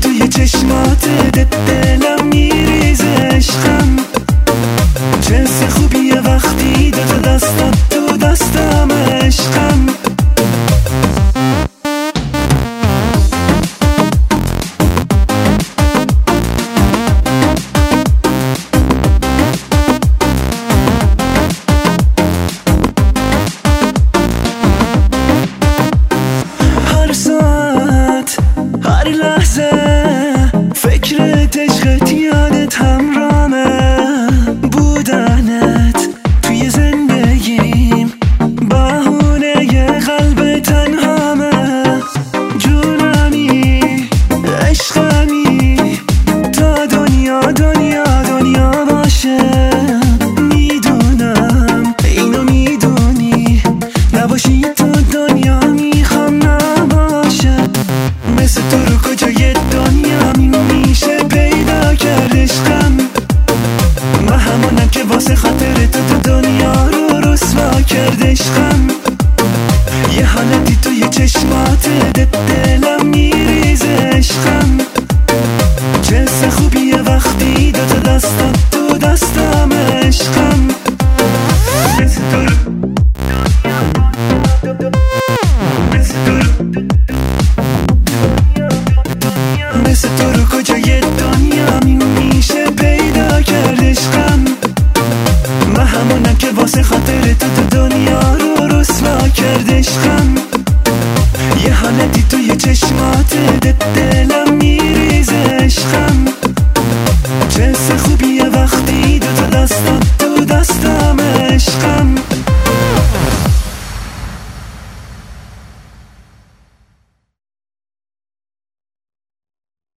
توی چشماتت دلم میریزه عشقم. چه حس خوبیه وقتی دوتا دستات تو دستم عشقم. هر ساعت هر لحظه فکرت عشقت یادت همرامه. بودنت توی زندگیم بهونه ی قلب تنهامه. جونمی عشقمی تا دنیا دنیا دنیا باشه. میدونم اینو میدونی نباشی تو دنیا میخوام نباشه. مثل تو رو کجای دنیا میشه پیدا کرد عشقم. من همونم که واسه خاطر تو دنیا رو رسوا کرد عشقم. یه حالتی توی چشماتت دلم میریزه عشقم. چه حس خوبیه وقتی دوتا دستات تو دستم عشقم. مثل تو رو مثل تو رو